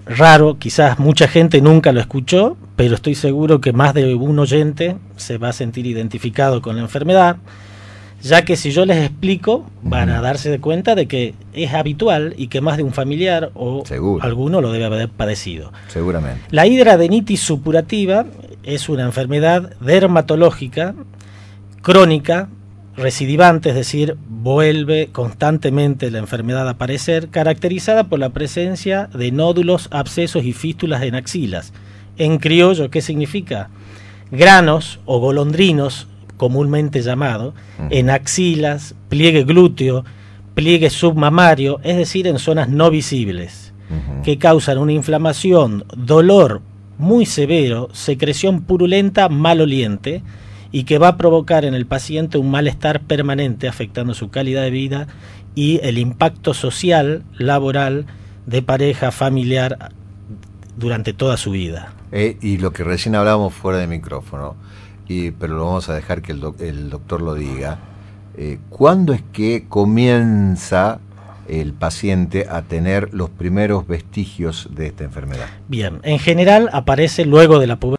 raro, quizás mucha gente nunca lo escuchó, pero estoy seguro que más de un oyente se va a sentir identificado con la enfermedad, ya que si yo les explico van a darse de cuenta de que es habitual y que más de un familiar o alguno lo debe haber padecido. Seguramente. La hidradenitis supurativa es una enfermedad dermatológica crónica, recidivante, es decir, vuelve constantemente la enfermedad a aparecer, caracterizada por la presencia de nódulos, abscesos y fístulas en axilas. En criollo, ¿qué significa? Granos o golondrinos, comúnmente llamado, en axilas, pliegue glúteo, pliegue submamario, es decir, en zonas no visibles, que causan una inflamación, dolor muy severo, secreción purulenta, maloliente, y que va a provocar en el paciente un malestar permanente, afectando su calidad de vida y el impacto social, laboral, de pareja, familiar, durante toda su vida. Y lo que recién hablábamos fuera de micrófono, pero lo vamos a dejar que el doctor lo diga, ¿cuándo es que comienza el paciente a tener los primeros vestigios de esta enfermedad? Bien, en general aparece luego de la pubertad.